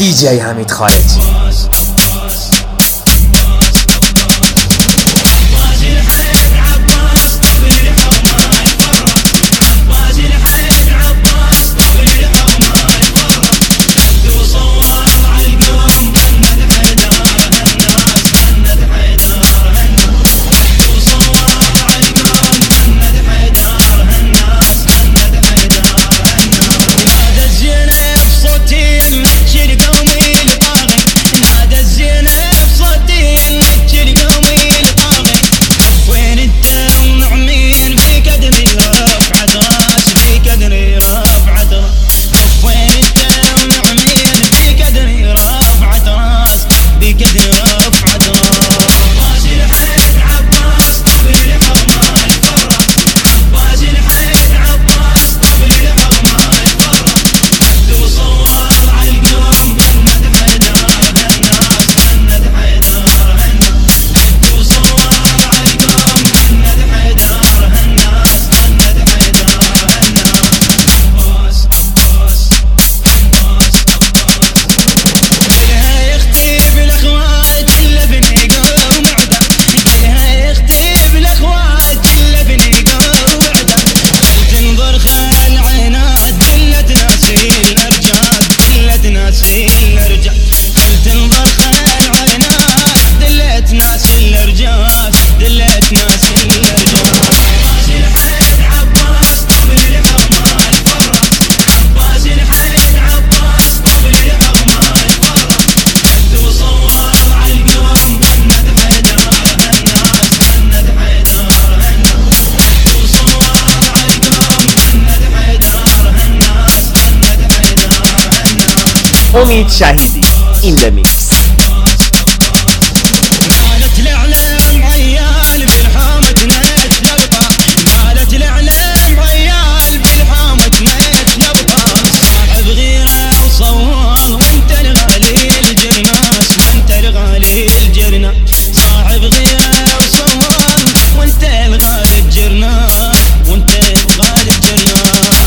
دي جي حميد خالد. أميد شاهدي in the mix. قالت الإعلام عيال بالحامة نتلقى، قالت الإعلام عيال بالحامة نتلقى، صاحب غيره وصوال وانت الغالي الجرناس، وانت الغالي الجرناس، صاحب غيره وصوال وانت الغالي الجرناس، وانت الغالي الجرناس.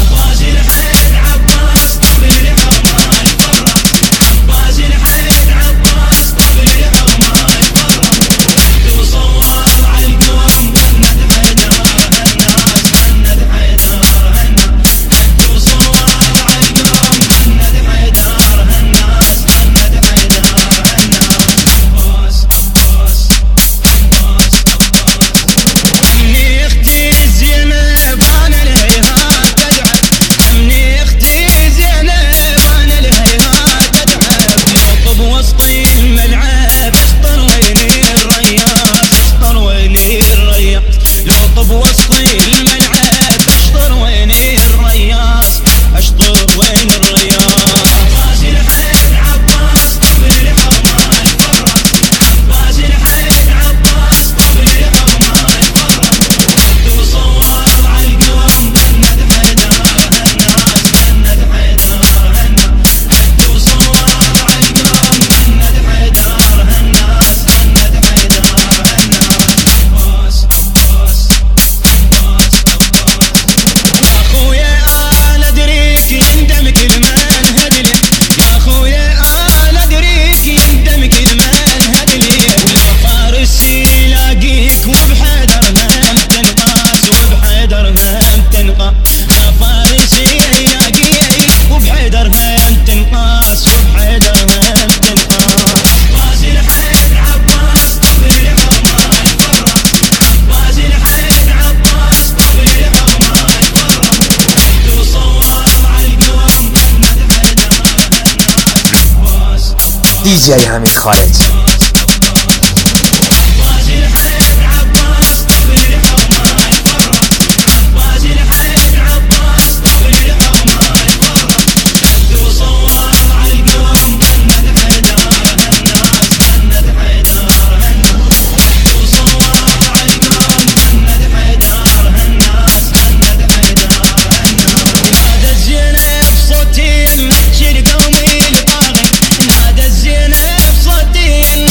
دي جي حميد خالد. صوتي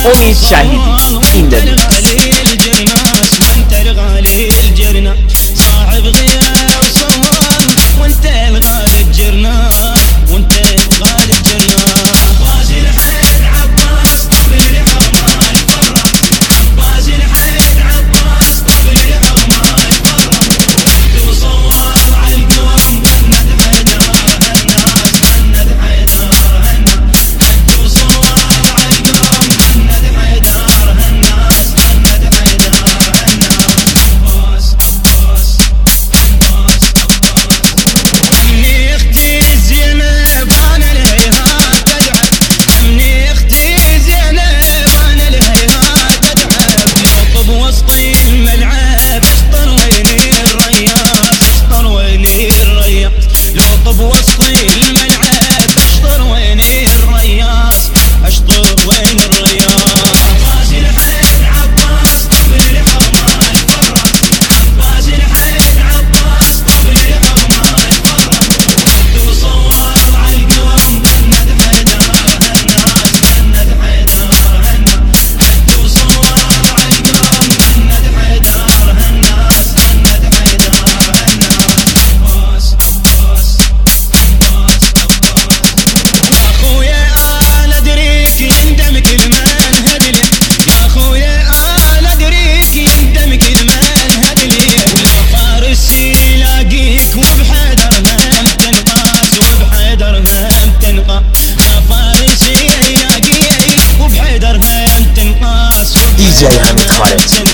أميد شاهدي in the mix. وانت الغالي الجرنا صاحب غيره وصور وانت الغالي الجرنا وانت الغالي الجرنا عباس الحين عباس طبل الحرمة الفرح عباس الحين عباس طبل الحرمة الفرح وصور عالقوم هند حيدر هالناس هند حيدر هالناس وصور عالقوم هند حيدر هالناس هند حيدر هالناس عباس عباس امني اختي زينب انا الهيهات تدعم امني اختي زينب انا الهيهات تدعم يطب وسط الملعب اشطر ويني الرياس اشطر ويني الرياس يطب وسط الملعب اشطر ويني الرياس اشطر وين الرياس عباس الحين عباس طبل الحرمة الفرح عباس الحين عباس طبل الحرمة الفرح وصور عالقوم هند حيدر هالناس هند حيدر هالناس وصور عالقوم هند حيدر هالناس هند حيدر هالناس عباس عباس يا خويا انا ادريك يندم كل من هدلي يا خويا انا ادريك يندم كل من هدلي ولا فارسي يلاقيك وبحيدر هم تنقاس وبحيدر هم تنقى يا فارسي يلاقيك وبحيدر هم تنقاس DJ حميد خالد.